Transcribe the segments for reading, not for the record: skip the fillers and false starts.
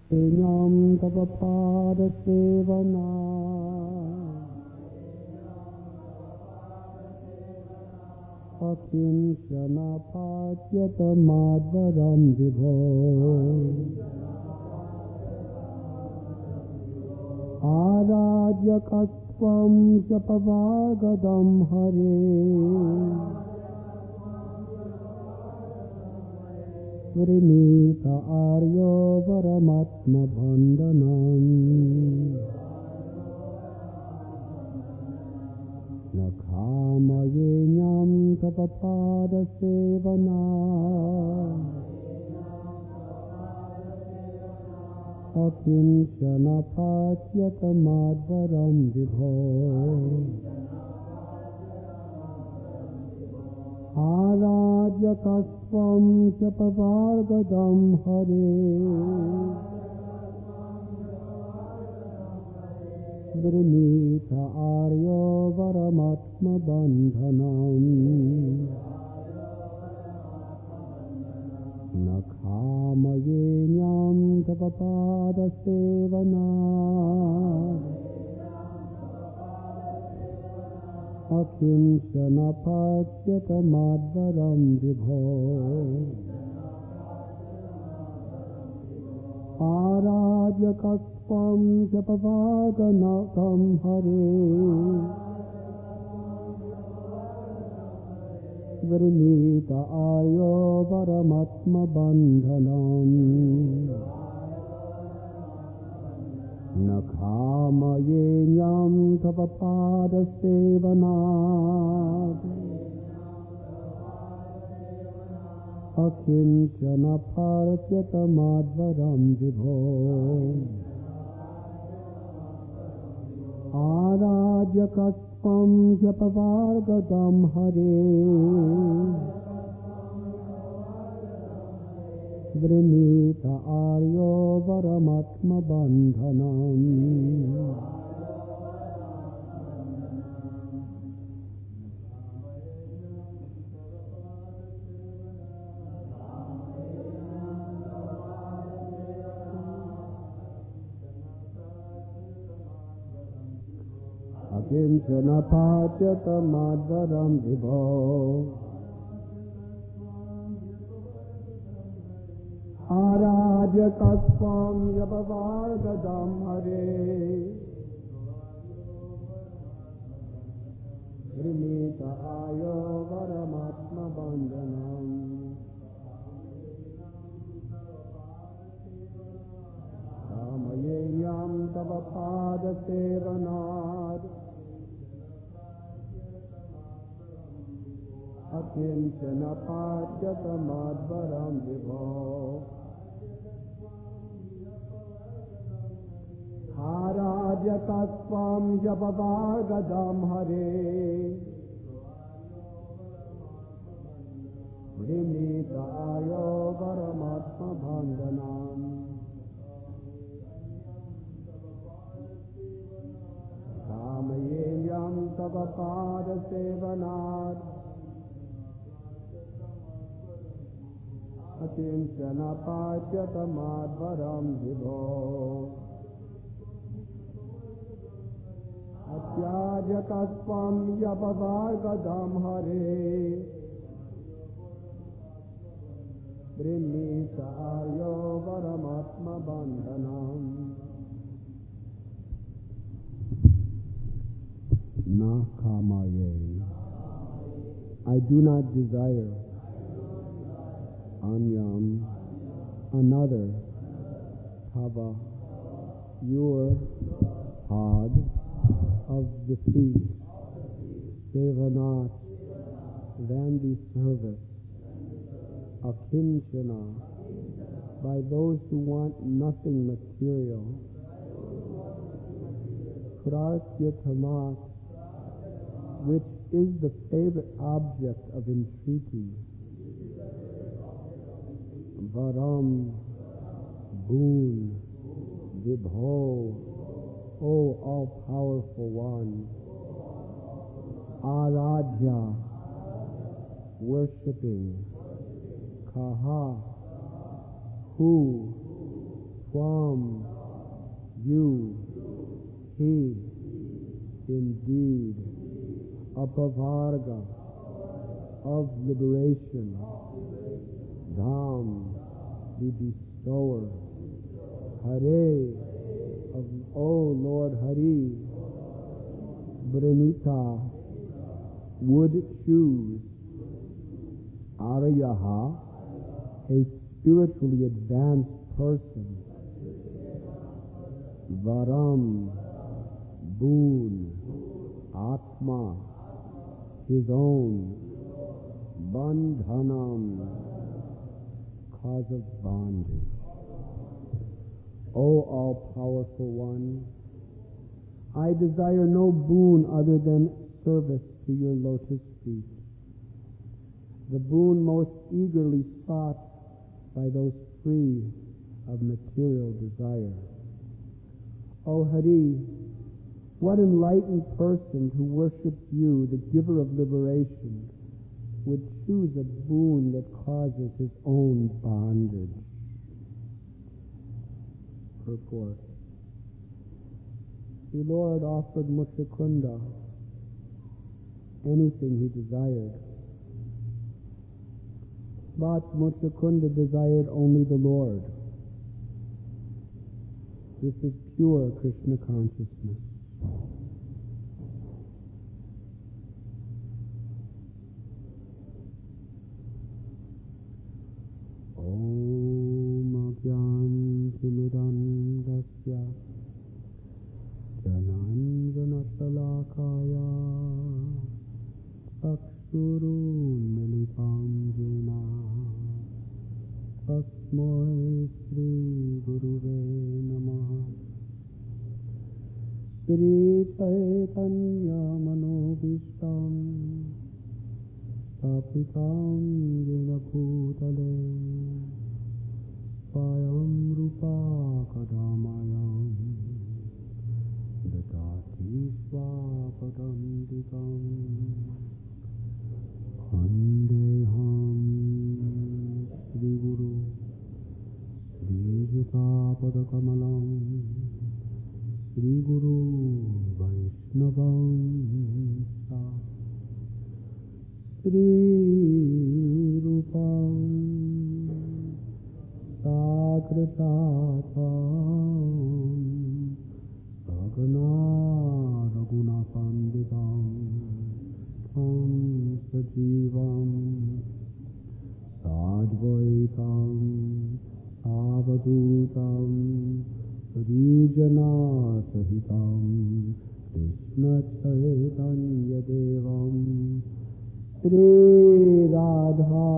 Nyam tava pada sevana akinchana patyata madvaram vibho Aradyakatvam japavagadam hare Vrinita aryo varamatma bandhanam Nakhamaye nyam tapapada sevana Akinchana patyata madvaram vibho Aradyakatvam japavargadam hare Vrinita aryo varamatma bandhanam Nakhamaye nyam tapapada sevana Akinchana patyata madvaram vibho Aradyakatvam japavaganakam hare Vrinita aryo varamatma bandhanam Nakhamaye nyam tapapada sevanat Akinchana patyata madvaram vibho Aradyakatvam japavargadam hare Vrinita aryo varamatma bandhanam Akinchana patyata madvaram vibho Aradyakatvam japavargadam hare Vrinita aryo varamatma bandhanam Kamaye nyam tava pada sevanad Akinchana patyata madvaram vibho Aradyakatvam japavargadam hare Vrinita aryo varamatma bandhanam Kamaye nyam tava pada sevanad Akinchana patyata madvaram vibho Atyadhyakatvam japavargadam hare Vrinita aryo varamatma bandhanam Nakhamaye I do not desire Anyam another Tava your pod of the feet Sevanat than the service Akinchana by those who want nothing material Pratyatamat which is the favorite object of entreaty Varam boon Vibho O all-powerful one Aradhya worshipping Kaha who Twam, you, he, indeed, Apavarga, of liberation, Dham, the bestower, Hare, of, O Lord Hari, Vrinita, would choose, Aryaha, a spiritually advanced person, Varam, boon, Atma, his own, Bandhanam, cause of bondage. O all-powerful one, I desire no boon other than service to your lotus feet, the boon most eagerly sought by those free of material desire. O Hari, what enlightened person who worships you, the giver of liberation, would choose a boon that causes his own bondage? Purport. The Lord offered Muchukunda anything he desired, but Muchukunda desired only the Lord. This is pure Krishna consciousness. Om Agyantimidandasya Jananjana Salakaya Akshurun Militam Jena Tasmai Sri Guruve Namaha. Sri Chaitanya Manobishtam Stapitam Jena Bhutale Swayam Rupa Kadamayam Dadati Swapadam Dikam Vandeham Sri Guru Sri Jutapada Kamalam Sri Guru Vaishnavam Sa Sri Rupam Sakritatam Sagana Raguna Panditam Tam Sajivam Sadvaitam Avadutam Rijana Sahitam Krishna Chaitanya Devam Sri Radha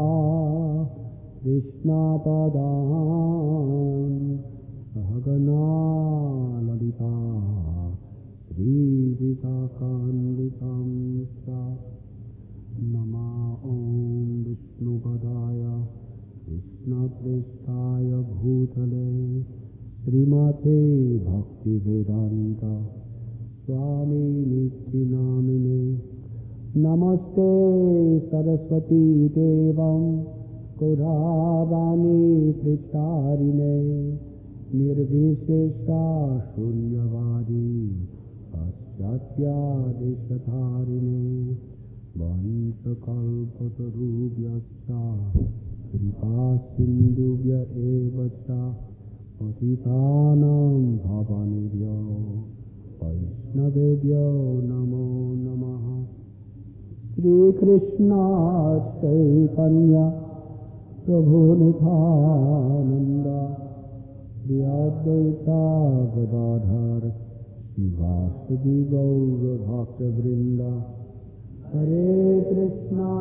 Krishna Padam Sahagana Lalita Sri Vitakanditam Sa Nama Om Vishnu Padaya Krishna Pristaya Bhutale Srimate Bhakti Vedanta Swami Niti Namine Namaste Saraswati Devam Kodhavani Pricharine Nirvishesha Shunyavadi Paschatya Deshatharine Vanchakalpatarubhyascha Kripa Sindhubhya Evacha Patitanam Bhavanibhyo Vaishnavebhyo Namo Namaha. Sri Krishna Chaitanya Prabhu Nithananda Sri Advaita Gadadhar Srivasadi Gaura Bhakta Vrinda. Hare Krishna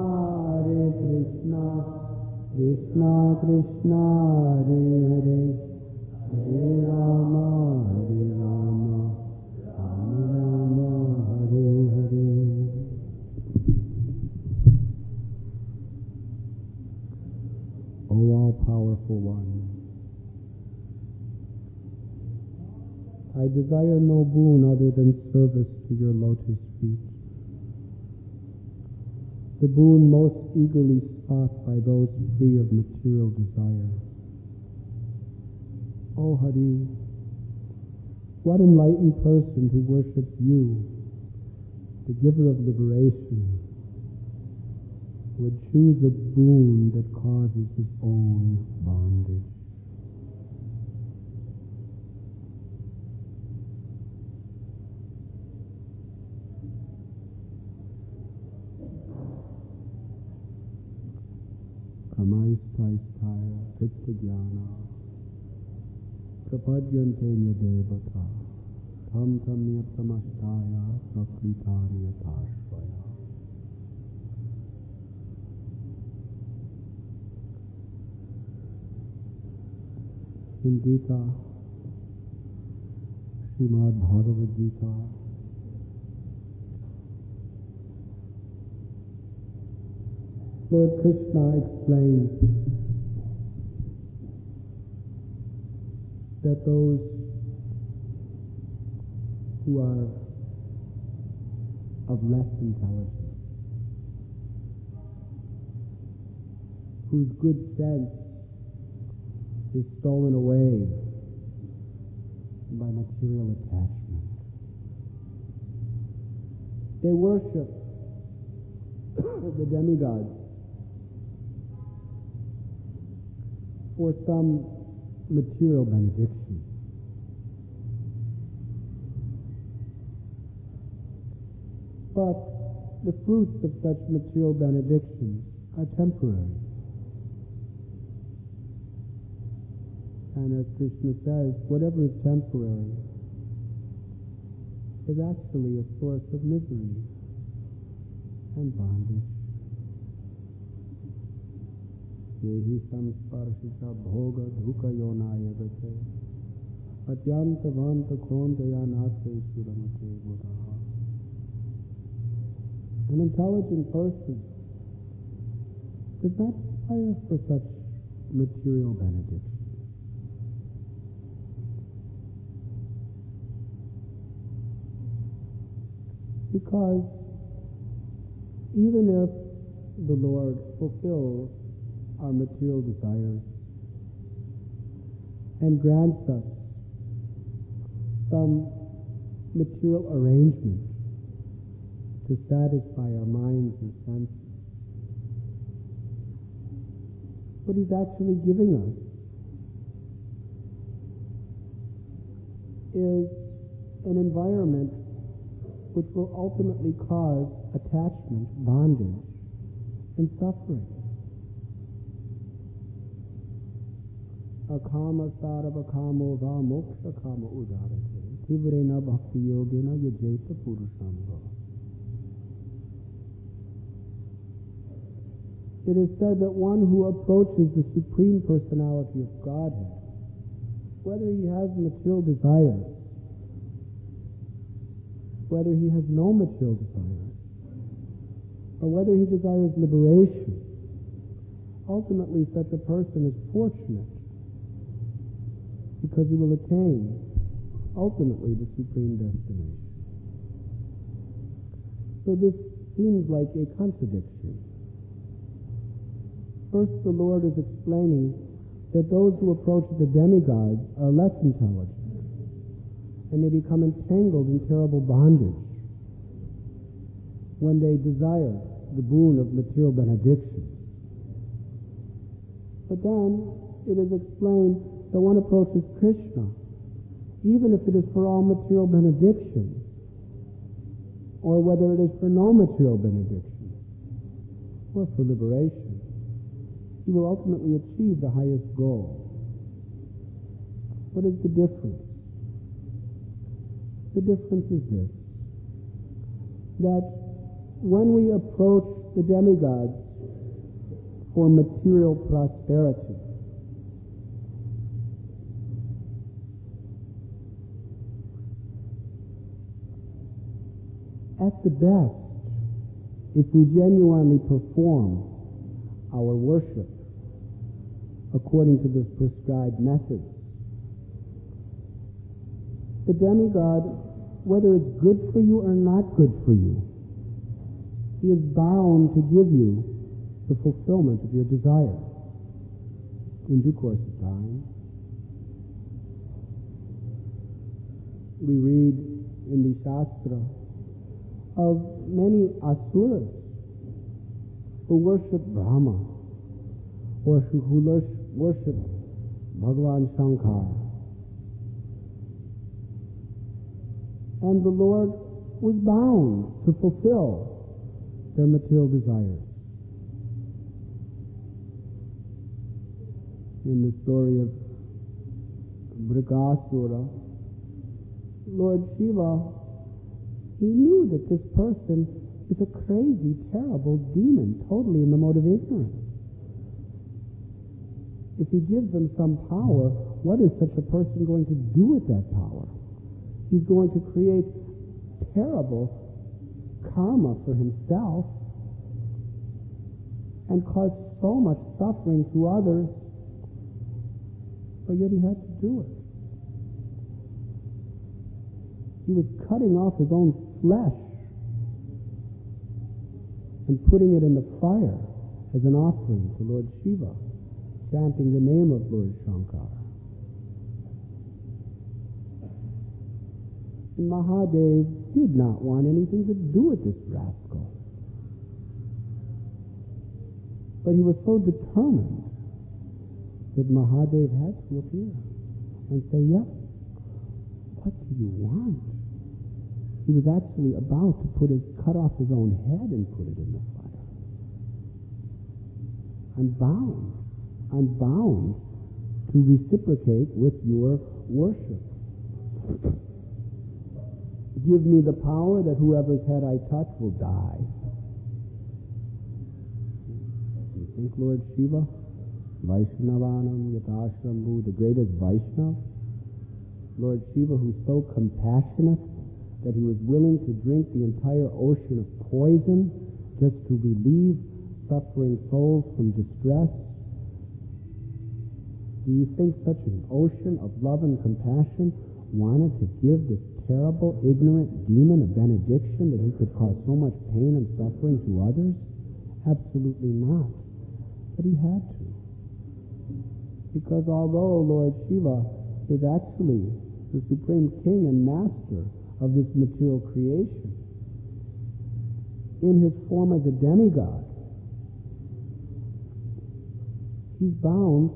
Krishna Krishna Hare Hare Hare Rama Rama Rama Hare Hare. O all-powerful one, I desire no boon other than service to your lotus feet, the boon most eagerly sought by those free of material desire. Oh Hari, what enlightened person who worships you, the giver of liberation, would choose a boon that causes his own bondage? Kamaisthaistaya Chitta-jnana Prapadyante Nyadevata Tam Tam Nyatamastaya Prakritaryatasvaya. In Gita, Srimad Bhagavad Gita, Lord Krishna explains that those who are of less intelligence, whose good sense is stolen away by material attachment, they worship the demigods for some material benediction. But the fruits of such material benedictions are temporary. And as Krishna says, whatever is temporary is actually a source of misery and bondage. Yehi samsparshita bhoga dhuka yonayagate atyanta vanta khondaya nate suramate buddha. An intelligent person does not aspire for such material benediction. Because even if the Lord fulfills our material desires and grants us some material arrangement to satisfy our minds and senses, what He's actually giving us is an environment which will ultimately cause attachment, bondage, and suffering. Akama sarava kamo va moksha kama udarate tivrena bhakti yogena yajeta purushamba. It is said that one who approaches the Supreme Personality of Godhead, whether he has material desires, whether he has no material desires, or whether he desires liberation, ultimately such a person is fortunate because he will attain ultimately the supreme destination. So this seems like a contradiction. First, the Lord is explaining that those who approach the demigods are less intelligent, and they become entangled in terrible bondage when they desire the boon of material benediction. But then it is explained that one approaches Krishna, even if it is for all material benediction, or whether it is for no material benediction, or for liberation, he will ultimately achieve the highest goal. What is the difference? The difference is this, that when we approach the demigods for material prosperity, at the best, if we genuinely perform our worship according to the prescribed methods, the demigod, whether it's good for you or not good for you, he is bound to give you the fulfillment of your desire in due course of time. We read in the Shastra of many asuras who worship Brahma or who worship Bhagavan Shankar. And the Lord was bound to fulfill their material desires. In the story of Brikasura, Lord Shiva, he knew that this person is a crazy, terrible demon, totally in the mode of ignorance. If he gives them some power, what is such a person going to do with that power? He's going to create terrible karma for himself and cause so much suffering to others, but yet he had to do it. He was cutting off his own flesh and putting it in the fire as an offering to Lord Shiva, chanting the name of Lord Shankar. And Mahadev did not want anything to do with this rascal. But he was so determined that Mahadev had to appear and say, yes, what do you want? He was actually about to cut off his own head and put it in the fire. I'm bound to reciprocate with your worship. Give me the power that whoever's head I touch will die. You think Lord Shiva, Vaishnavanam Yatashrambu, the greatest Vaishnav, Lord Shiva, who's so compassionate that he was willing to drink the entire ocean of poison just to relieve suffering souls from distress? Do you think such an ocean of love and compassion wanted to give this terrible, ignorant demon a benediction that he could cause so much pain and suffering to others? Absolutely not. But he had to. Because although Lord Shiva is actually the supreme king and master of this material creation, in his form as a demigod, he's bound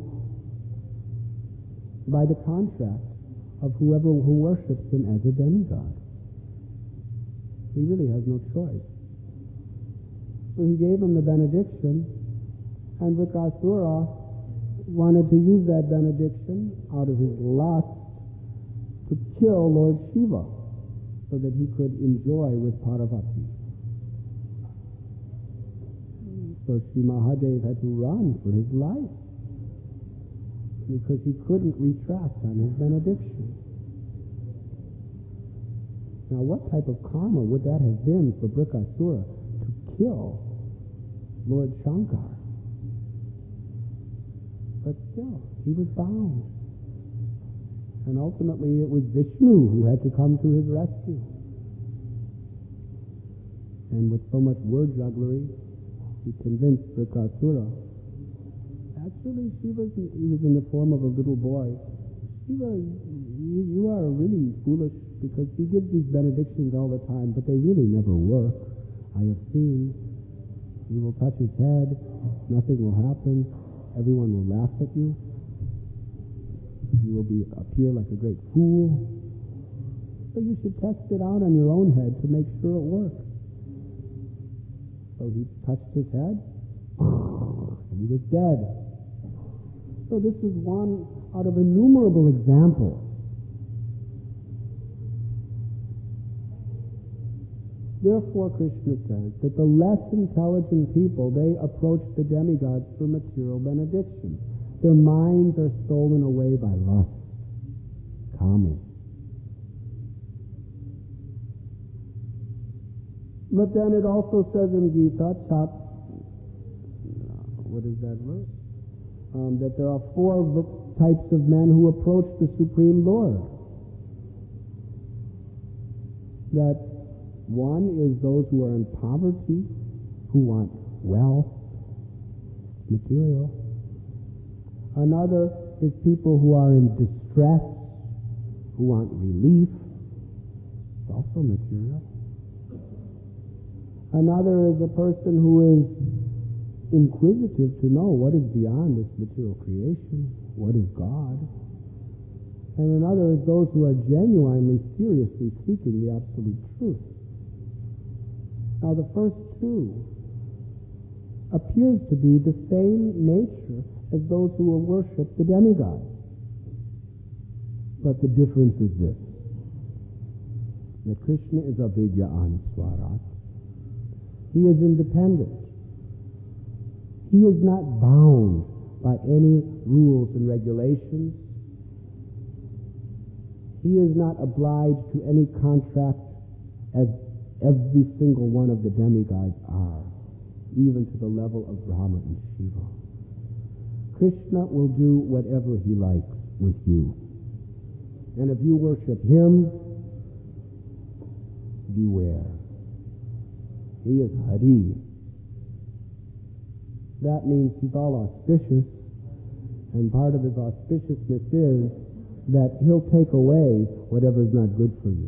by the contract of who worships him as a demigod. He really has no choice. So he gave him the benediction, and Vrikasura wanted to use that benediction out of his lust to kill Lord Shiva so that he could enjoy with Parvati. So Sri Mahadev had to run for his life because he couldn't retract on his benediction. Now, what type of karma would that have been for Brikasura to kill Lord Shankar? But still, he was bound. And ultimately, it was Vishnu who had to come to his rescue. And with so much word jugglery, he convinced Brikasura. Actually, he was in the form of a little boy. Shiva, you are really foolish because he gives these benedictions all the time, but they really never work. I have seen. You will touch his head, nothing will happen, everyone will laugh at you. You will appear like a great fool. So you should test it out on your own head to make sure it works. So he touched his head, and he was dead. So this is one out of innumerable examples. Therefore, Krishna says that the less intelligent people, they approach the demigods for material benediction. Their minds are stolen away by lust, kama. But then it also says in Gita, what is that verse? That there are 4 types of men who approach the Supreme Lord. That one is those who are in poverty, who want wealth, material. Another is people who are in distress, who want relief, also material. Another is a person who is inquisitive to know what is beyond this material creation, what is God. And another is those who are genuinely, seriously seeking the absolute truth. Now the first two appears to be the same nature as those who will worship the demigods. But the difference is this, that Krishna is avidya answarat. He is independent. He is not bound by any rules and regulations. He is not obliged to any contract as every single one of the demigods are, even to the level of Brahma and Shiva. Krishna will do whatever he likes with you. And if you worship him, beware. He is Hari. That means he's all auspicious, and part of his auspiciousness is that he'll take away whatever is not good for you.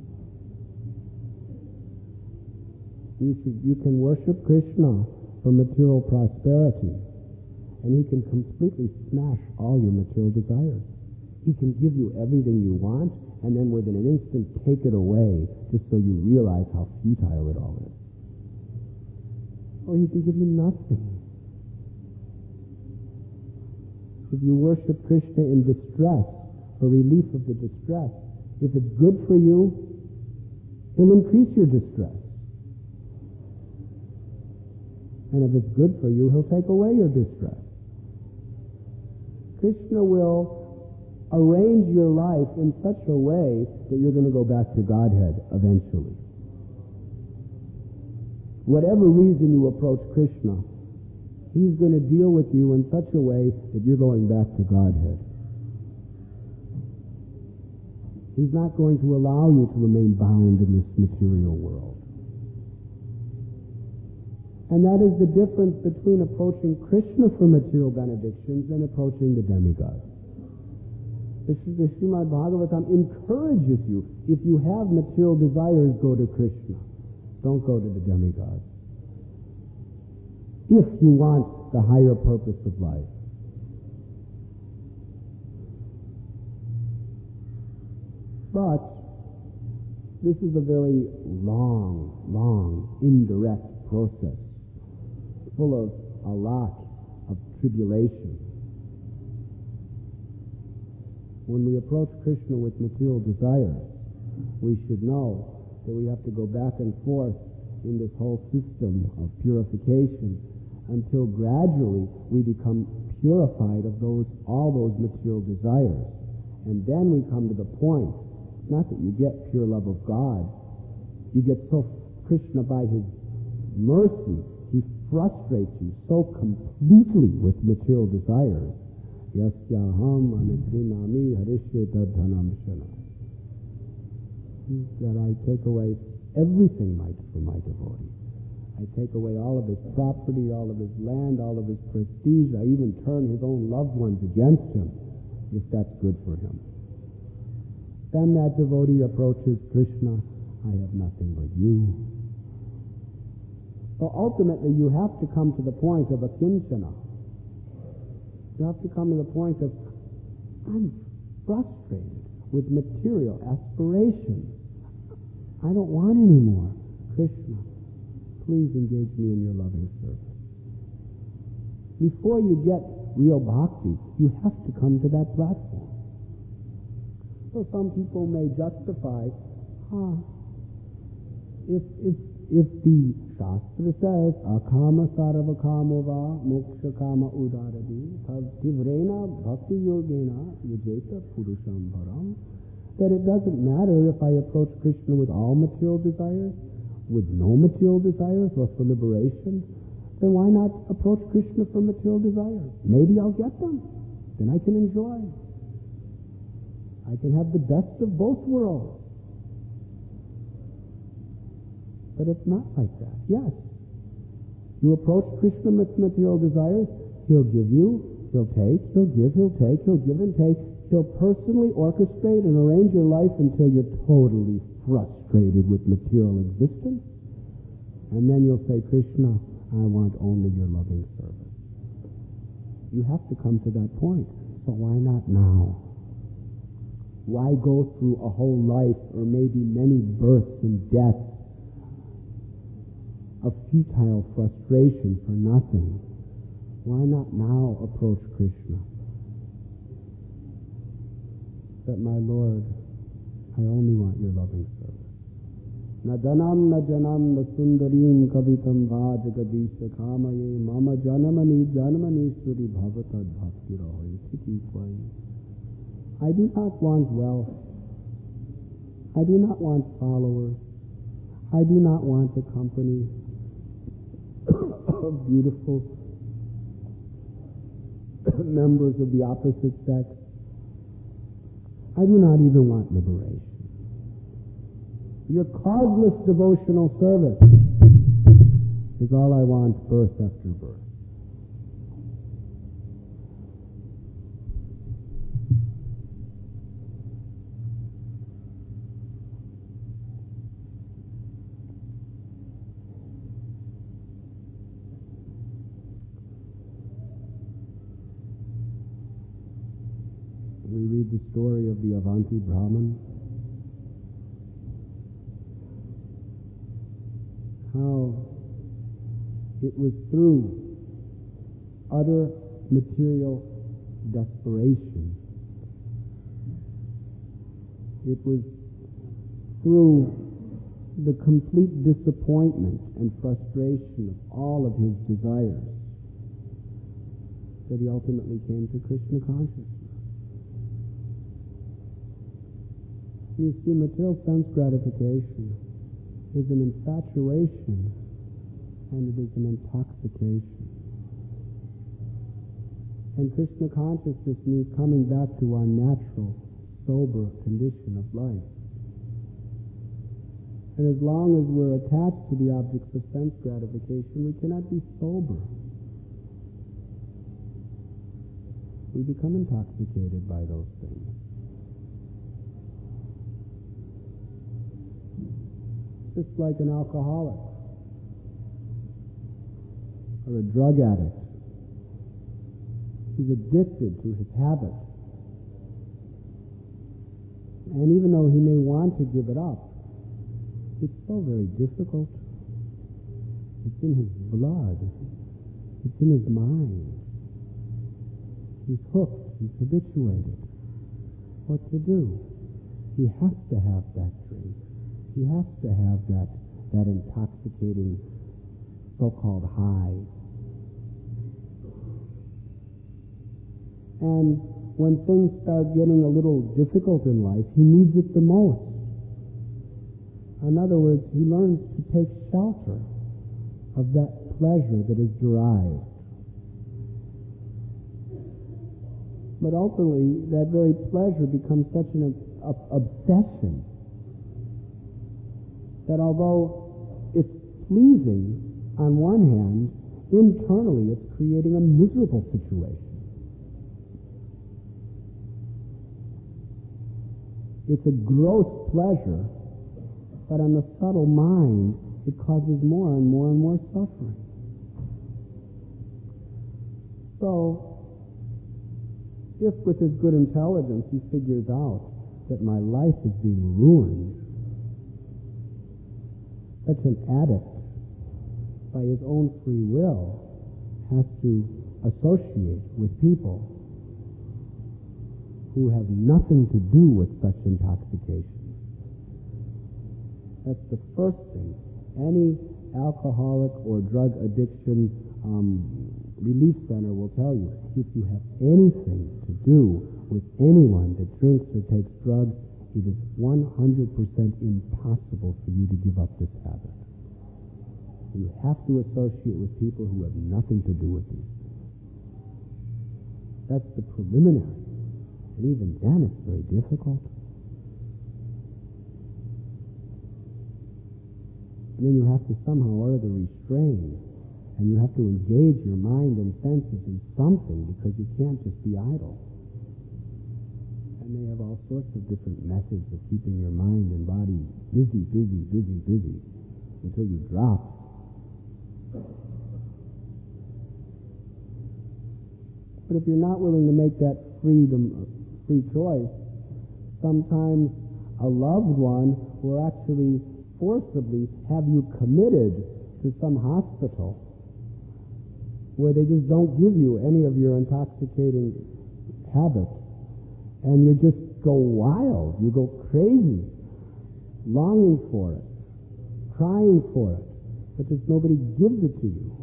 You can worship Krishna for material prosperity, and he can completely smash all your material desires. He can give you everything you want, and then within an instant take it away, just so you realize how futile it all is. Or he can give you nothing. If you worship Krishna in distress, for relief of the distress, if it's good for you, he'll increase your distress. And if it's good for you, he'll take away your distress. Krishna will arrange your life in such a way that you're going to go back to Godhead eventually. Whatever reason you approach Krishna, he's going to deal with you in such a way that you're going back to Godhead. He's not going to allow you to remain bound in this material world. And that is the difference between approaching Krishna for material benedictions and approaching the demigods. The Srimad Bhagavatam encourages you, if you have material desires, go to Krishna. Don't go to the demigods. If you want the higher purpose of life. But this is a very long, indirect process, full of a lot of tribulation. When we approach Krishna with material desires, we should know that we have to go back and forth in this whole system of purification until gradually we become purified of all those material desires. And then we come to the point, not that you get pure love of God, you get so Krishna by his mercy, he frustrates you so completely with material desires. Yasyaham anakrinami harisheta dhanam shana. That I take away everything for my devotee. I take away all of his property, all of his land, all of his prestige. I even turn his own loved ones against him, if that's good for him. Then that devotee approaches Krishna, I have nothing but you. So ultimately you have to come to the point of a kinchana. You have to come to the point of, I'm frustrated with material aspirations. I don't want any more. Krishna, please engage me in your loving service. Before you get real bhakti, you have to come to that platform. So some people may justify, if the Shastra says, akama sarvakamo va moksha kama udaradi tivrena bhakti yogena yajeta purusham bharam, that it doesn't matter if I approach Krishna with all material desires, with no material desires, or for liberation, then why not approach Krishna for material desires? Maybe I'll get them. Then I can enjoy. I can have the best of both worlds. But it's not like that. Yes. You approach Krishna with material desires, he'll give you, he'll take, he'll give, he'll take, he'll give and take. He'll personally orchestrate and arrange your life until you're totally frustrated with material existence. And then you'll say, Krishna, I want only your loving service. You have to come to that point. So why not now? Why go through a whole life, or maybe many births and deaths, of futile frustration for nothing? Why not now approach Krishna? That, my Lord, I only want your loving service. Na janam na janam na sundarim kavitam vajagadisha kamaye mama janamani janamaniswari bhavatad bhakti rahoy tiki swai. I do not want wealth. I do not want followers. I do not want the company of beautiful members of the opposite sex. I do not even want liberation. Your causeless devotional service is all I want, birth after birth. We read the story of the Avanti Brahmin, how it was through utter material desperation, it was through the complete disappointment and frustration of all of his desires that he ultimately came to Krishna consciousness. You see, material sense gratification is an infatuation, and it is an intoxication. And Krishna consciousness means coming back to our natural, sober condition of life. And as long as we're attached to the objects of sense gratification, we cannot be sober. We become intoxicated by those things. Just like an alcoholic or a drug addict. He's addicted to his habit. And even though he may want to give it up, it's so very difficult. It's in his blood. It's in his mind. He's hooked. He's habituated. What to do? He has to have that drink. He has to have that intoxicating so-called high. And when things start getting a little difficult in life, he needs it the most. In other words, he learns to take shelter of that pleasure that is derived. But ultimately, that very pleasure becomes such an obsession that although it's pleasing on one hand, internally it's creating a miserable situation. It's a gross pleasure, but on the subtle mind, it causes more and more and more suffering. So, if with his good intelligence he figures out that my life is being ruined, such an addict, by his own free will, has to associate with people who have nothing to do with such intoxication. That's the first thing. Any alcoholic or drug addiction relief center will tell you, if you have anything to do with anyone that drinks or takes drugs, it is 100% impossible for you to give up this habit. You have to associate with people who have nothing to do with these things. That's the preliminary. And even then it's very difficult. And then you have to somehow or other restrain. And you have to engage your mind and senses in something, because you can't just be idle. And they have all sorts of different methods of keeping your mind and body busy, busy, busy, busy, until you drop. But if you're not willing to make that free choice, sometimes a loved one will actually forcibly have you committed to some hospital where they just don't give you any of your intoxicating habits. And you just go wild, you go crazy, longing for it, crying for it, but just nobody gives it to you.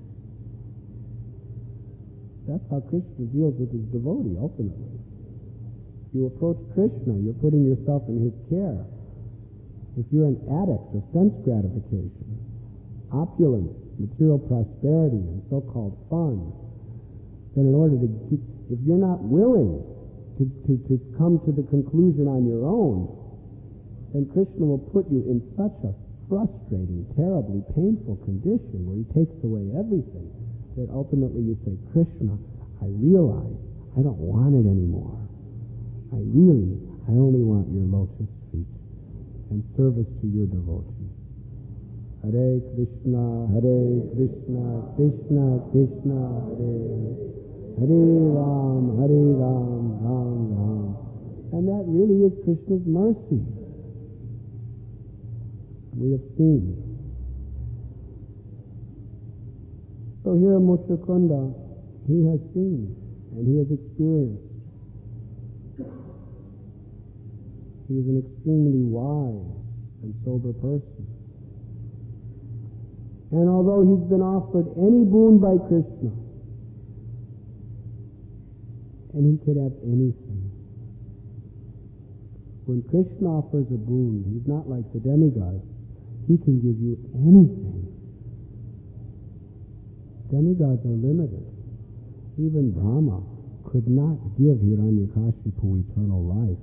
That's how Krishna deals with his devotee, ultimately. You approach Krishna, you're putting yourself in his care. If you're an addict of sense gratification, opulence, material prosperity, and so-called fun, then in order to keep, if you're not willing to come to the conclusion on your own, then Krishna will put you in such a frustrating, terribly painful condition where he takes away everything that ultimately you say, Krishna, I realize I don't want it anymore. I only want your lotus feet and service to your devotees. Hare Krishna, Krishna Krishna, Hare Ram, Ram Ram. And that really is Krishna's mercy. We have seen. So here Muchukunda, he has seen and he has experienced. He is an extremely wise and sober person. And although he's been offered any boon by Krishna, and he could have anything. When Krishna offers a boon, he's not like the demigods. He can give you anything. Demigods are limited. Even Brahma could not give Hiranyakashipu eternal life.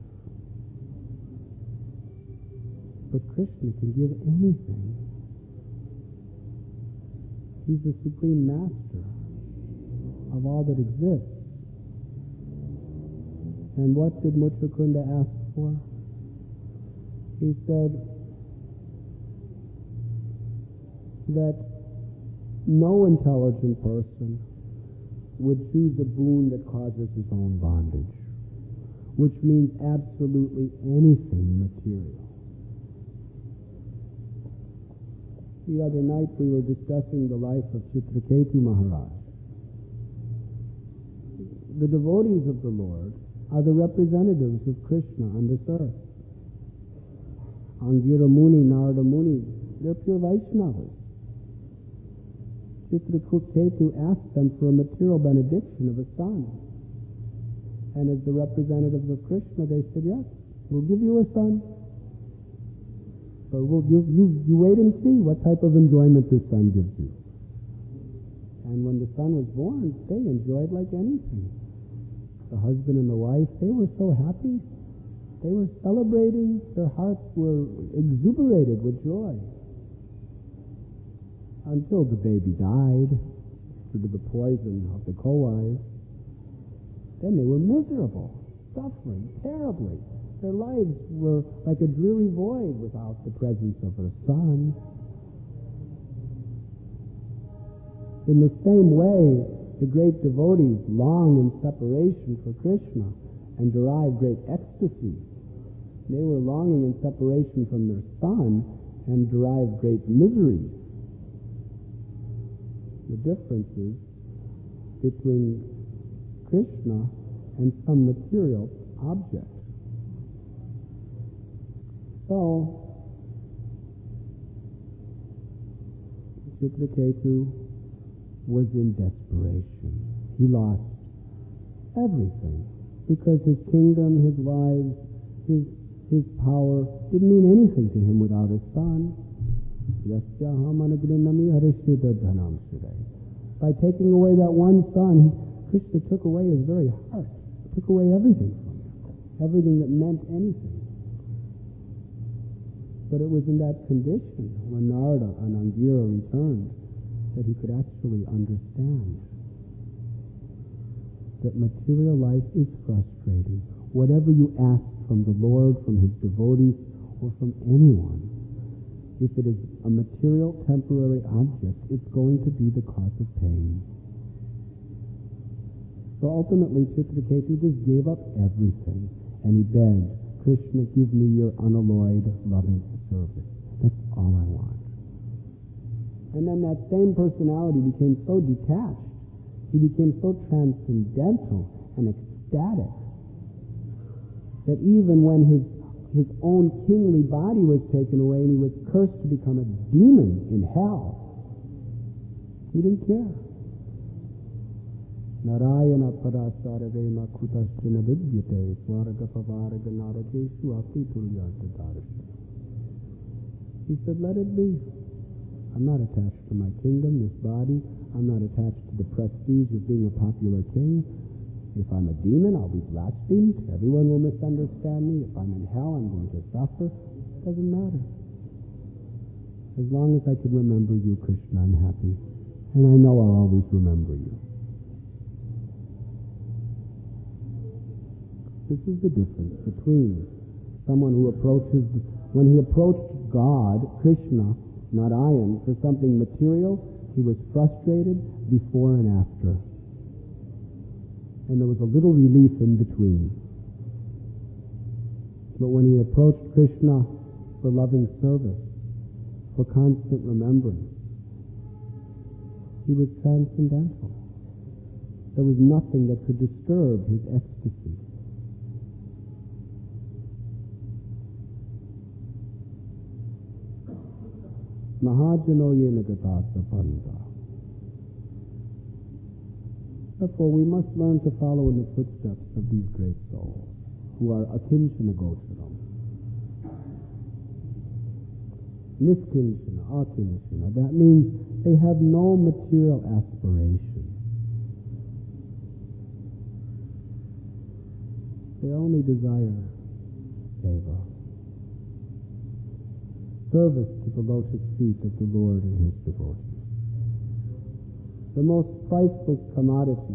But Krishna can give anything. He's the supreme master of all that exists. And what did Muchukunda ask for? He said that no intelligent person would choose a boon that causes his own bondage, which means absolutely anything material. The other night we were discussing the life of Chitraketu Maharaj. The devotees of the Lord are the representatives of Krishna on this earth. Angira Muni, Narada Muni, they're pure Vaishnavas. Chitraketu asked them for a material benediction of a son. And as the representatives of Krishna, they said, yes, we'll give you a son. But you wait and see what type of enjoyment this son gives you. And when the son was born, they enjoyed like anything. The husband and the wife, they were so happy. They were celebrating. Their hearts were exuberated with joy. Until the baby died due to the poison of the co-wives. Then they were miserable, suffering terribly. Their lives were like a dreary void without the presence of a son. In the same way, the great devotees long in separation for Krishna and derive great ecstasy. They were longing in separation from their son and derived great misery. The differences between Krishna and some material object. So, Chitraketu was in desperation. He lost everything because his kingdom, his lives, his power didn't mean anything to him without his son. By taking away that one son, Krishna took away his very heart, took away everything from him, everything that meant anything. But it was in that condition when Narada and Angira returned that he could actually understand that material life is frustrating. whatever you ask from the Lord, from his devotees, or from anyone, if it is a material, temporary object, it's going to be the cause of pain. So ultimately, Chitraketu just gave up everything, and he begged, Krishna, give me your unalloyed, loving service. That's all I want. And then that same personality became so detached, he became so transcendental and ecstatic, that even when his own kingly body was taken away and he was cursed to become a demon in hell, he didn't care. Narayana parasarave makutashchina vidyate swarga pavaraga narakeshu apitulyantadarashi. He said, let it be. I'm not attached to my kingdom, this body. I'm not attached to the prestige of being a popular king. If I'm a demon, I'll be blasphemed. Everyone will misunderstand me. If I'm in hell, I'm going to suffer. It doesn't matter. As long as I can remember you, Krishna, I'm happy. And I know I'll always remember you. This is the difference between someone who approaches, when he approached God, Krishna, Narayan, for something material, he was frustrated before and after. And there was a little relief in between. But when he approached Krishna for loving service, for constant remembrance, he was transcendental. There was nothing that could disturb his ecstasy. Mahajano yena gatasa panta. Therefore, we must learn to follow in the footsteps of these great souls, who are akinchana gocharam. Niskinchana, akinchana, that means they have no material aspiration. They only desire seva, service to the lotus feet of the Lord and his devotees. The most priceless commodity.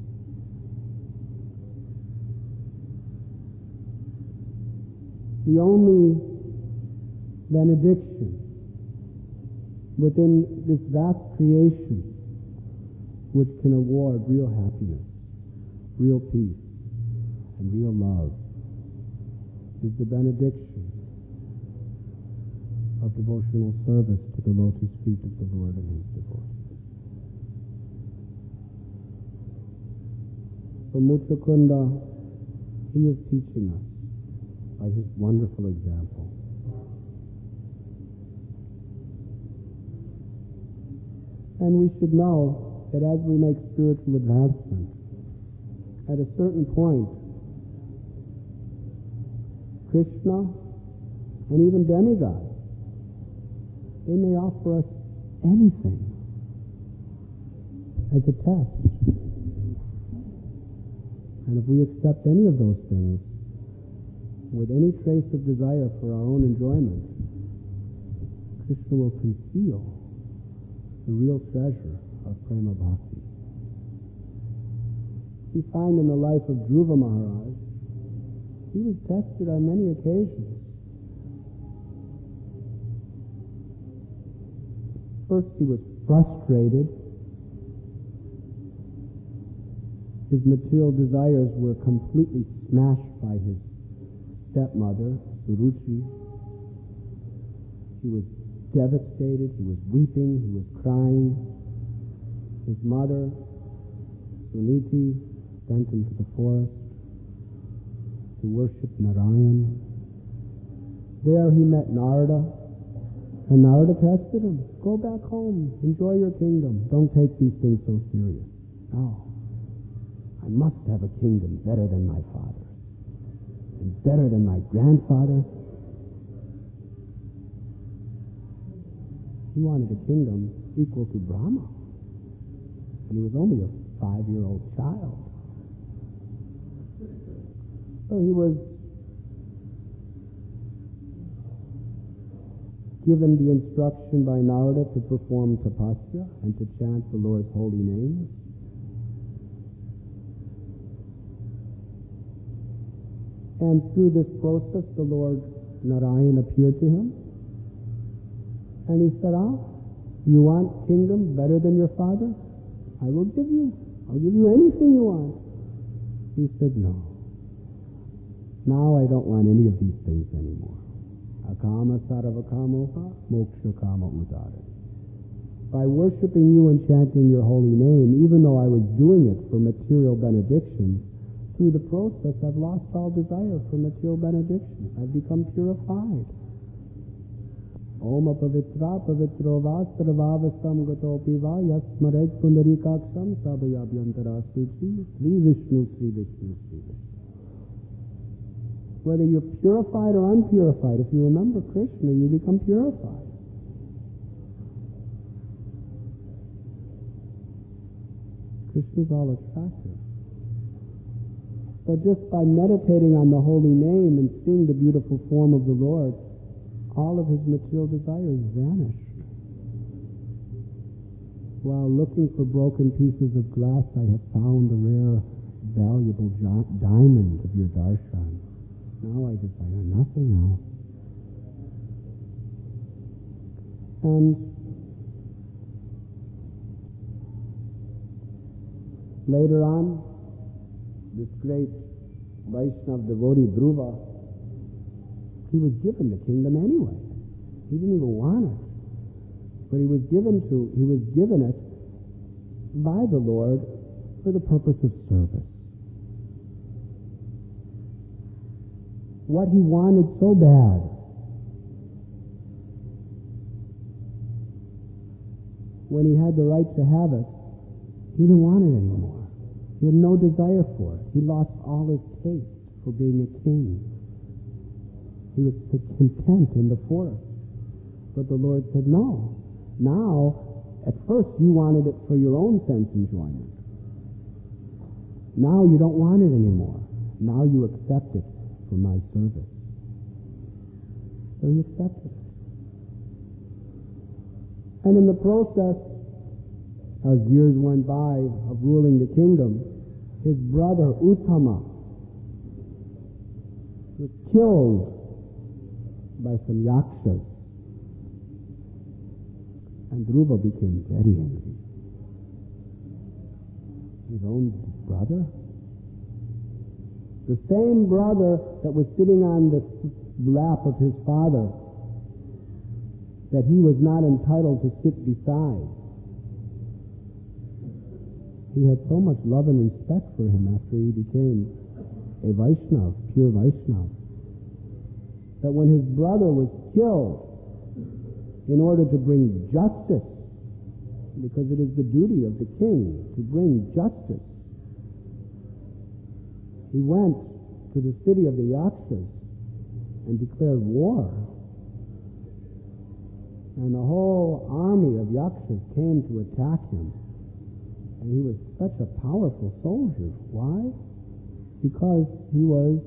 The only benediction within this vast creation which can award real happiness, real peace, and real love is the benediction of devotional service to the lotus feet of the Lord and his devotees. So Mutsukunda, he is teaching us by his wonderful example. And we should know that as we make spiritual advancement, at a certain point, Krishna and even demigods, they may offer us anything as a test. And if we accept any of those things with any trace of desire for our own enjoyment, Krishna will conceal the real treasure of Prema Bhakti. We find in the life of Dhruva Maharaj, he was tested on many occasions. First, he was frustrated. His material desires were completely smashed by his stepmother, Suruchi. He was devastated. He was weeping. He was crying. His mother, Suniti, sent him to the forest to worship Narayan. There he met Narada, and Narada tested him. Go back home. Enjoy your kingdom. Don't take these things so serious. No. I must have a kingdom better than my father, and better than my grandfather. He wanted a kingdom equal to Brahma, and he was only a 5-year-old child. So he was given the instruction by Narada to perform tapasya and to chant the Lord's holy names. And through this process, the Lord Narayan appeared to him. And he said, you want kingdom better than your father? I will give you. I'll give you anything you want. He said, no. Now I don't want any of these things anymore. Akama sarvakamoha moksha kama udara. By worshiping you and chanting your holy name, even though I was doing it for material benedictions, through the process I've lost all desire for material benedictions. I've become purified. Om apavitra pavitro va sarvavastam gatopi va yasmaret pundarikaksham sabhayabhyantara suchi Sri Vishnu, Sri Vishnu, Sri Vishnu. Whether you're purified or unpurified, if you remember Krishna, you become purified. Krishna's all attractive. So just by meditating on the holy name and seeing the beautiful form of the Lord, all of his material desires vanished. While looking for broken pieces of glass, I have found the rare, valuable diamond of your darshan. Now I desire nothing else. And later on, this great Vaishnava devotee, Dhruva, he was given the kingdom anyway. He didn't even want it. But he was given it by the Lord for the purpose of service. What he wanted so bad, when he had the right to have it, he didn't want it anymore. He had no desire for it. He lost all his taste for being a king. He was content in the forest. But the Lord said, no. Now, at first you wanted it for your own sense enjoyment. Now you don't want it anymore. Now you accept it for my service. So he accepted it. And in the process, as years went by of ruling the kingdom, his brother Uttama was killed by some yakshas. And Dhruva became very angry. His own brother? The same brother that was sitting on the lap of his father, that he was not entitled to sit beside. He had so much love and respect for him after he became a Vaishnava, pure Vaishnava, that when his brother was killed, in order to bring justice, because it is the duty of the king to bring justice, he went to the city of the Yakshas and declared war. And the whole army of Yakshas came to attack him. And he was such a powerful soldier. Why? Because he was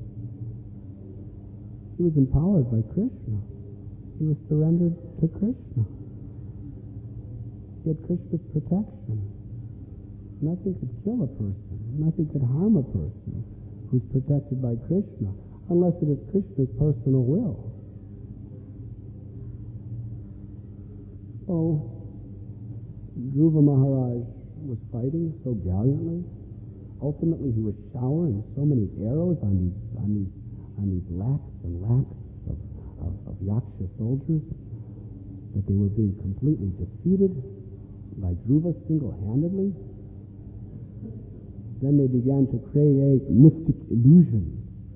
empowered by Krishna. He was surrendered to Krishna. He had Krishna's protection. Nothing could kill a person. Nothing could harm a person who's protected by Krishna, unless it is Krishna's personal will. So, Dhruva Maharaj was fighting so gallantly. Ultimately, he was showering so many arrows on these lakhs and lakhs of Yaksha soldiers that they were being completely defeated by Dhruva single-handedly. Then they began to create mystic illusions.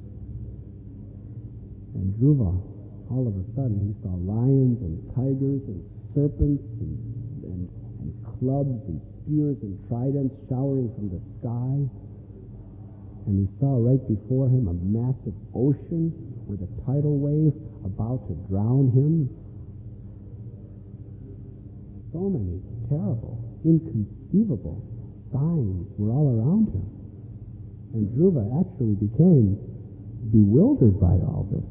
And Dhruva, all of a sudden, he saw lions and tigers and serpents and clubs and spears and tridents showering from the sky. And he saw right before him a massive ocean with a tidal wave about to drown him. So many terrible, inconceivable signs were all around him. And Dhruva actually became bewildered by all this.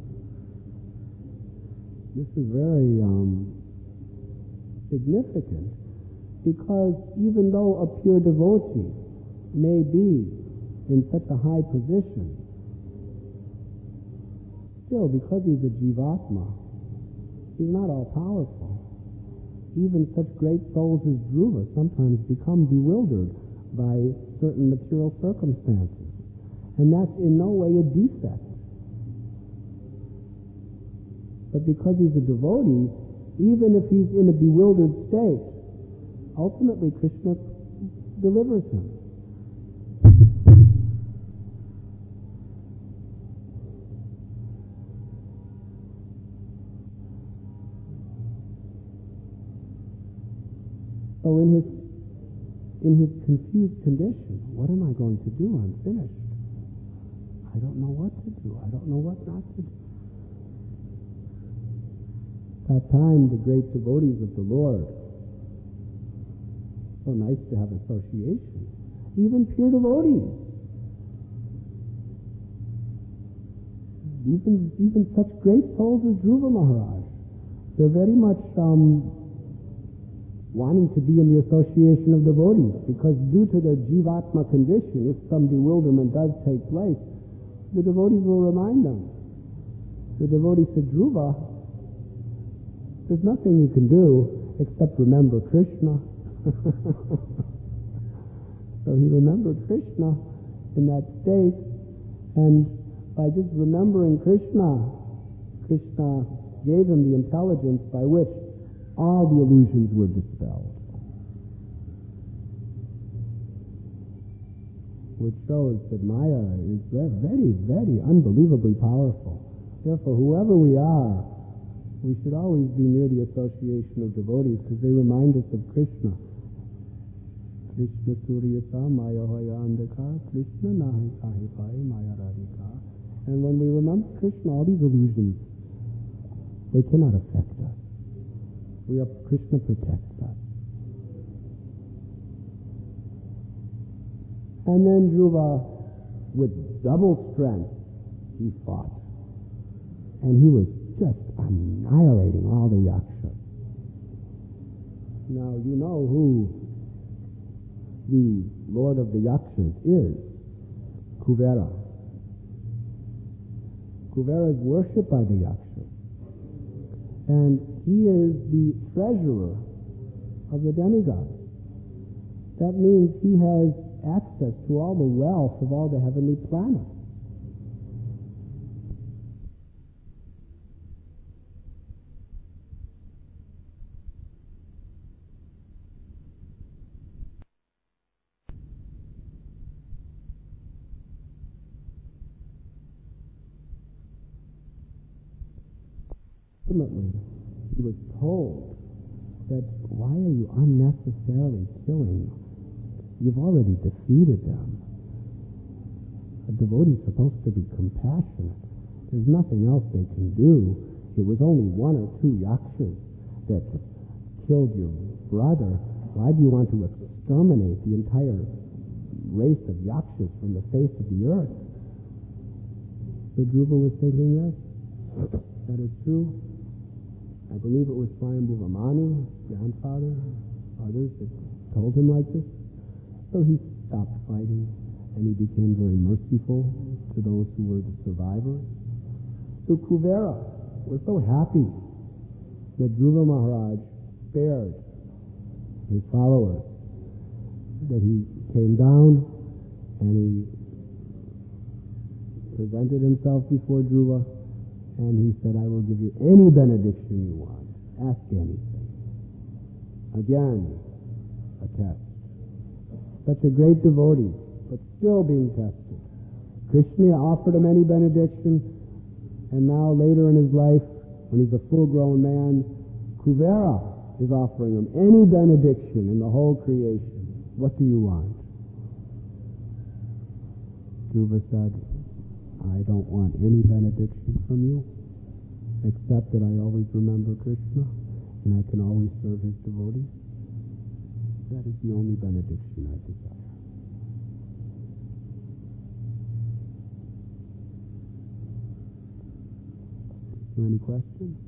This is very significant, because even though a pure devotee may be in such a high position, still, because he's a Jivatma, he's not all-powerful. Even such great souls as Dhruva sometimes become bewildered by certain material circumstances. And that's in no way a defect. But because he's a devotee, even if he's in a bewildered state, ultimately Krishna delivers him. So in his confused condition, what am I going to do? I'm finished. I don't know what to do. I don't know what not to do. That time, the great devotees of the Lord, so nice to have association, even pure devotees, even such great souls as Dhruva Maharaj, they're very much wanting to be in the association of devotees, because due to their jivatma condition, if some bewilderment does take place, the devotees will remind them. The devotee said, Dhruva, there's nothing you can do except remember Krishna. So he remembered Krishna in that state, and by just remembering Krishna, Krishna gave him the intelligence by which all the illusions were dispelled. Which shows that Maya is very, very unbelievably powerful. Therefore, whoever we are, we should always be near the association of devotees, because they remind us of Krishna. Krishna Suryasa Maya Hoyandaka, Krishna Nahi Sahipai Maya Radhika. And when we remember Krishna, all these illusions, they cannot affect us. Krishna protects us. And then Dhruva, with double strength, he fought. And he was just annihilating all the yakshas. Now, you know who the Lord of the Yakshas is. Kuvera. Kuvera is worshipped by the Yakshas. And he is the treasurer of the demigods. That means he has access to all the wealth of all the heavenly planets. Ultimately, he was told that, why are you unnecessarily killing? You've already defeated them. A devotee is supposed to be compassionate. There's nothing else they can do. It was only one or two yakshas that killed your brother. Why do you want to exterminate the entire race of yakshas from the face of the earth? So Dhruva was thinking, yes, that is true. I believe it was Swayambhuva Manu, his grandfather, others that told him like this. So he stopped fighting, and he became very merciful to those who were the survivors. So Kuvera was so happy that Dhruva Maharaj spared his followers, that he came down and he presented himself before Dhruva, and he said, I will give you any benediction you want. Ask anything. Again, a test. Such a great devotee, but still being tested. Krishna offered him any benediction, and now later in his life, when he's a full-grown man, Kuvera is offering him any benediction in the whole creation. What do you want? Dhruva said, I don't want any benediction from you, except that I always remember Krishna, and I can always serve his devotees. That is the only benediction I desire. Is there any questions?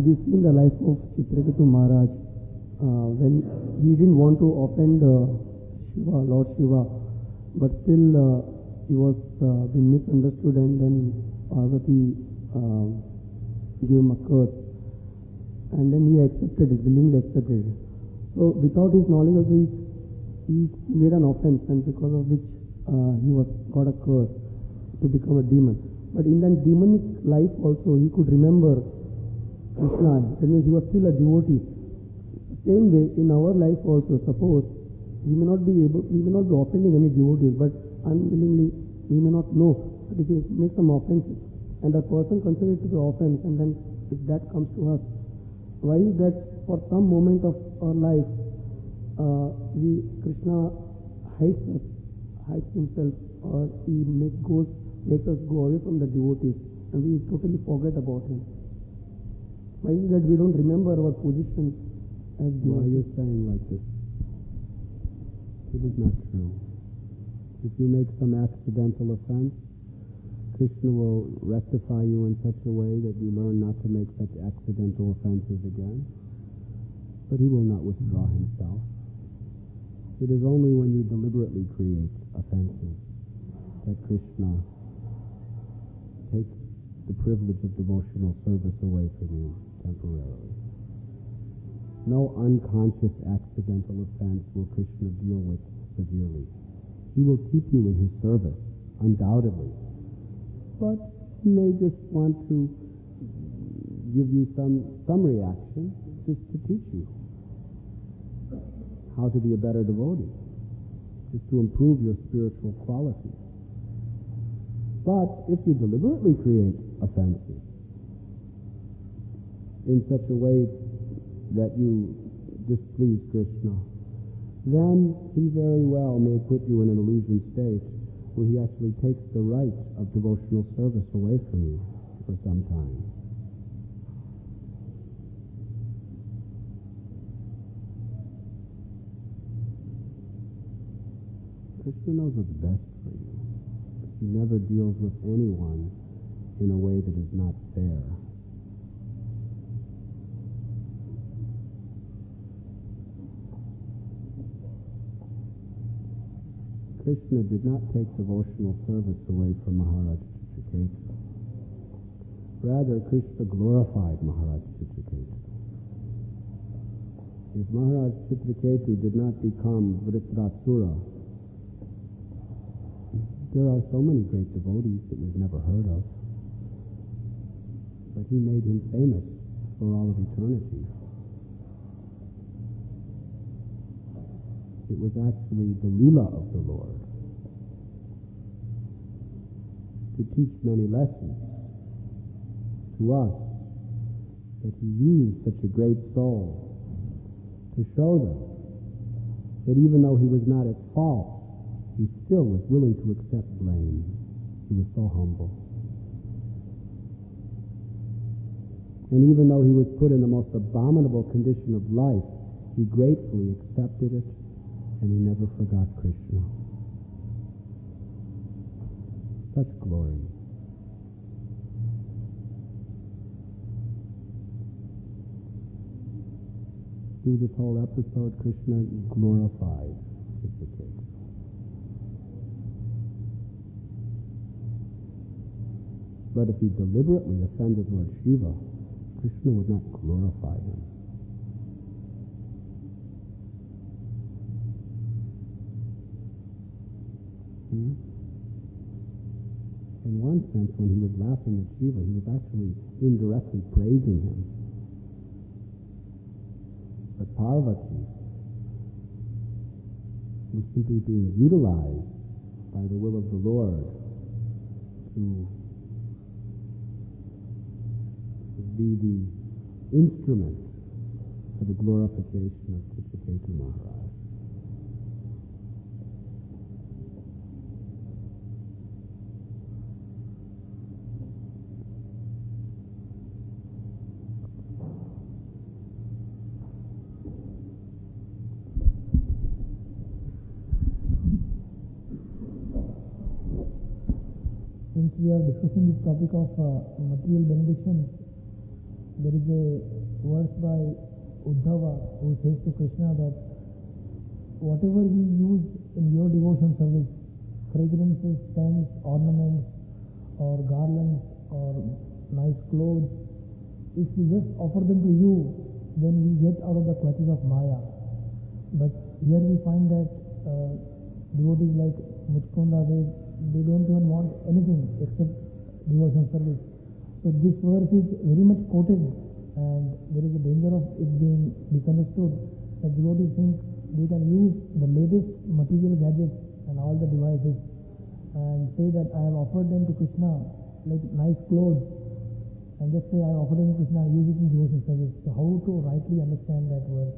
we've seen the life of Chitraketu Maharaj when he didn't want to offend Shiva, Lord Shiva, but still he was being misunderstood, and then Parvati gave him a curse, and then he accepted it, willingly accepted it. So without his knowledge also he made an offense, and because of which he got a curse to become a demon. But in that demonic life also he could remember Krishna. That means he was still a devotee. Same way in our life also, suppose we may not be offending any devotees, but unwillingly we may not know. But if we make some offenses and the person considers it to be offense, and then if that comes to us, why is that for some moment of our life Krishna hides himself, or he makes us go away from the devotees, and we totally forget about him? Why is that we don't remember our position as devotees? Why are you saying like this? It is not true. If you make some accidental offense, Krishna will rectify you in such a way that you learn not to make such accidental offenses again. But he will not withdraw himself. It is only when you deliberately create offenses that Krishna takes the privilege of devotional service away from you temporarily. No unconscious accidental offense will Krishna deal with severely. He will keep you in his service, undoubtedly. But he may just want to give you some reaction just to teach you how to be a better devotee, just to improve your spiritual qualities. But if you deliberately create offenses in such a way that you displease Krishna, then he very well may put you in an illusion state where he actually takes the right of devotional service away from you for some time. Krishna knows what's best for you. He never deals with anyone in a way that is not fair. Krishna did not take devotional service away from Maharaj Chitraketu. Rather, Krishna glorified Maharaj Chitraketu. If Maharaj Chitraketu did not become Vritrasura, there are so many great devotees that we've never heard of. But he made him famous for all of eternity. It was actually the Leela of the Lord to teach many lessons to us, that he used such a great soul to show them that even though he was not at fault, he still was willing to accept blame. He was so humble. And even though he was put in the most abominable condition of life, he gratefully accepted it, and he never forgot Krishna. Such glory. Through this whole episode, Krishna glorified Chitraketu. But if he deliberately offended Lord Shiva, Krishna would not glorify him. In one sense, when he was laughing at Shiva, he was actually indirectly praising him. But Parvati was simply being utilized by the will of the Lord to be the instrument for the glorification of Chitraketu Maharaj. Since we are discussing this topic of material benediction, there is a verse by Uddhava who says to Krishna that whatever we use in your devotion service, fragrances, scents, ornaments, or garlands, or nice clothes, if we just offer them to you, then we get out of the clutches of Maya. But here we find that devotees like Muchkunda, they don't even want anything except devotion service. So this verse is very much quoted, and there is a danger of it being misunderstood, that devotees think they can use the latest material gadgets and all the devices and say that I have offered them to Krishna like nice clothes, and just say I offered them to Krishna and use it in devotion service. So how to rightly understand that verse?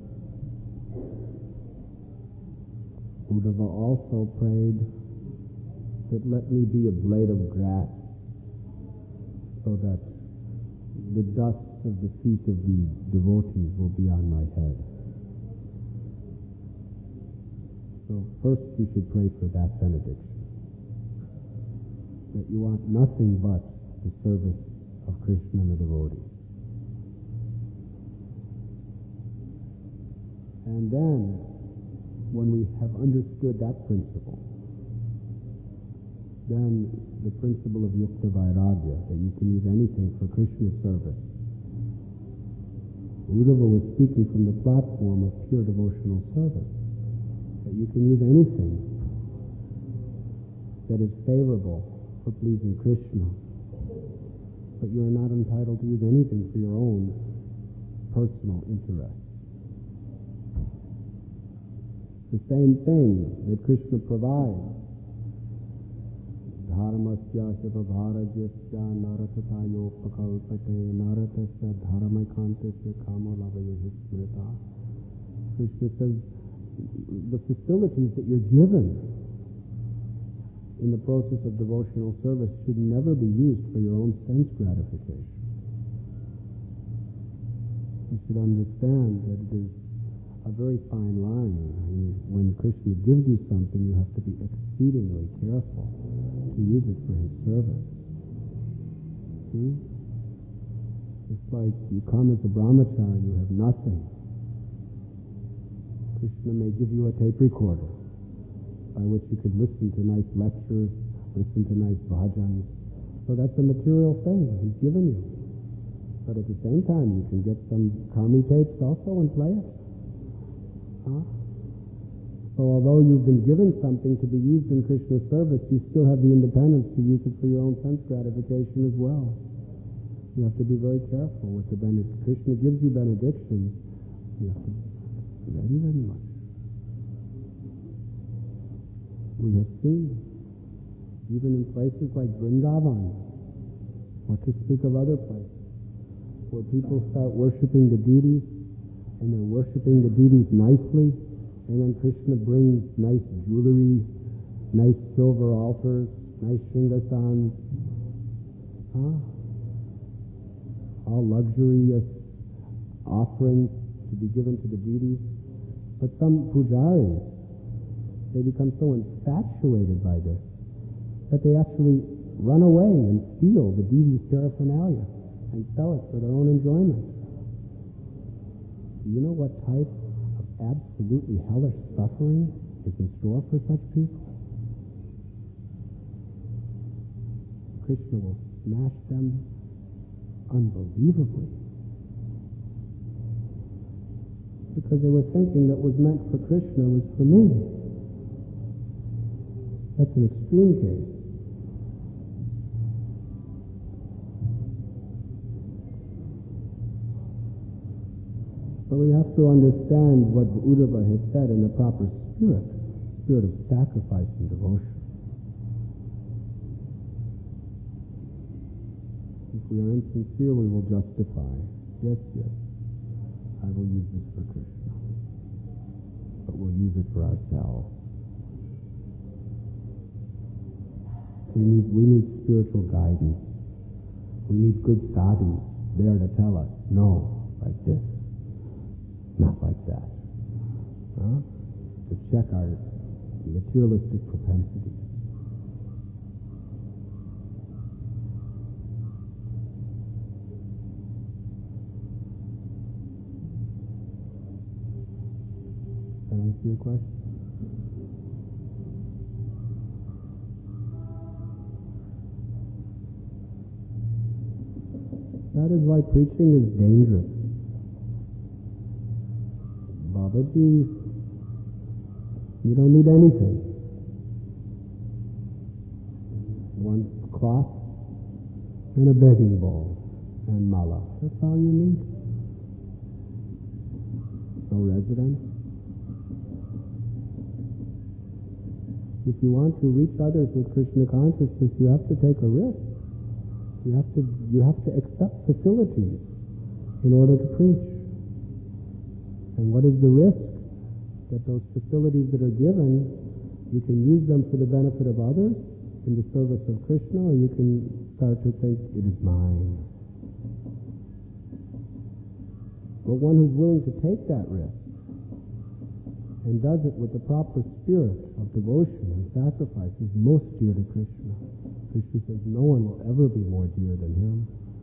Uddhava also prayed that let me be a blade of grass so that the dust of the feet of the devotees will be on my head. So first you should pray for that benediction, that you want nothing but the service of Krishna and the devotees. And then, when we have understood that principle, then the principle of Yukta Vairagya, that you can use anything for Krishna's service. Uddhava was speaking from the platform of pure devotional service, that you can use anything that is favorable for pleasing Krishna, but you are not entitled to use anything for your own personal interest. The same thing that Krishna provides. Dharmasya bharajyasya naratatayopakalpate naratasya dharmaikantasya kamolavaya smrita. Krishna says the facilities that you're given in the process of devotional service should never be used for your own sense gratification. You should understand that it is a very fine line. When Krishna gives you something, you have to be exceedingly careful to use it for his service. It's like you come as a brahmachari, you have nothing. Krishna may give you a tape recorder by which you could listen to nice lectures, listen to nice bhajans. So that's a material thing he's given you. But at the same time, you can get some kami tapes also and play it. So although you've been given something to be used in Krishna's service, you still have the independence to use it for your own sense gratification as well. You have to be very careful with the benediction. Krishna gives you benedictions. You have to be very, very much. We have seen, even in places like Vrindavan, what to speak of other places, where people start worshipping the deities, and they're worshipping the deities nicely, and then Krishna brings nice jewelry, nice silver altars, nice shringasans, all luxurious offerings to be given to the deities. But some pujaris, they become so infatuated by this that they actually run away and steal the deity's paraphernalia and sell it for their own enjoyment. Do you know what type of absolutely hellish suffering is in store for such people? Krishna will smash them unbelievably, because they were thinking that what was meant for Krishna was for me. That's an extreme case. So we have to understand what Uddhava has said in the proper spirit of sacrifice and devotion. If we are insincere, we will justify. Yes, I will use this for Krishna. But we'll use it for ourselves. We need spiritual guidance. We need good sadhus there to tell us, no, like this, not like that. To check our materialistic propensities. answer your question? That is why preaching is dangerous. Babaji, you don't need anything. One cloth and a begging bowl and mala. That's all you need. No residence. If you want to reach others with Krishna consciousness, you have to take a risk. You have to accept facilities in order to preach. And what is the risk? That those facilities that are given, you can use them for the benefit of others in the service of Krishna, or you can start to think, it is mine. But one who's willing to take that risk and does it with the proper spirit of devotion and sacrifice is most dear to Krishna. Krishna says no one will ever be more dear than him.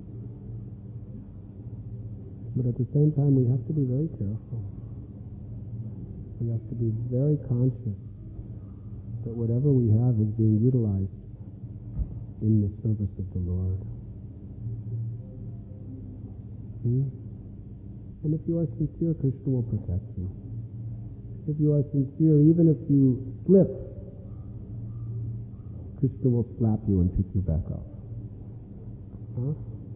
But at the same time, we have to be very careful. We have to be very conscious that whatever we have is being utilized in the service of the Lord. And if you are sincere, Krishna will protect you. If you are sincere, even if you slip, Krishna will slap you and pick you back up. Huh?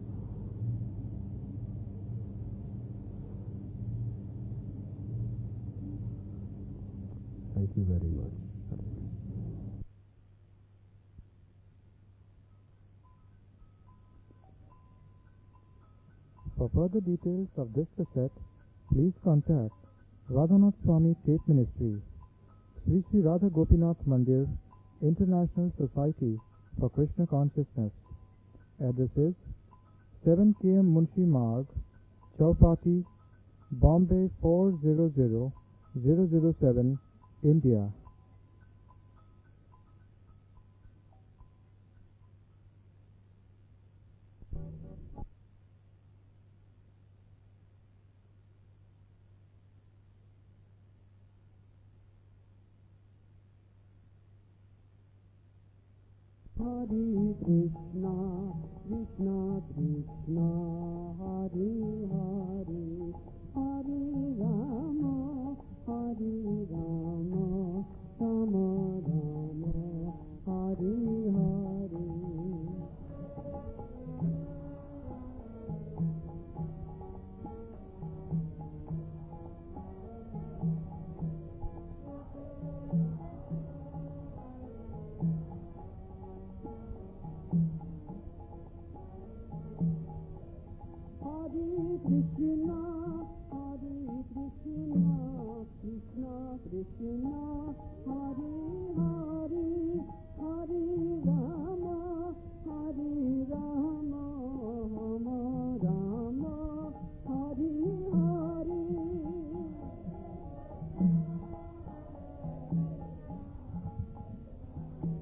Thank you very much. For further details of this cassette, please contact Radhanath Swami Tape Ministry, Sri Sri Radha Gopinath Mandir, International Society for Krishna Consciousness. Address is 7 km Munshi Marg, Chowpatty, Bombay 400007, India. Hare Krishna, Krishna Krishna, Hare Hare, Hare Rama, Hare Rama, Rama Rama, Hare Hare. Krishna, Hare Krishna, Krishna Krishna, Hare Hare, Hare Rama, Hare Rama.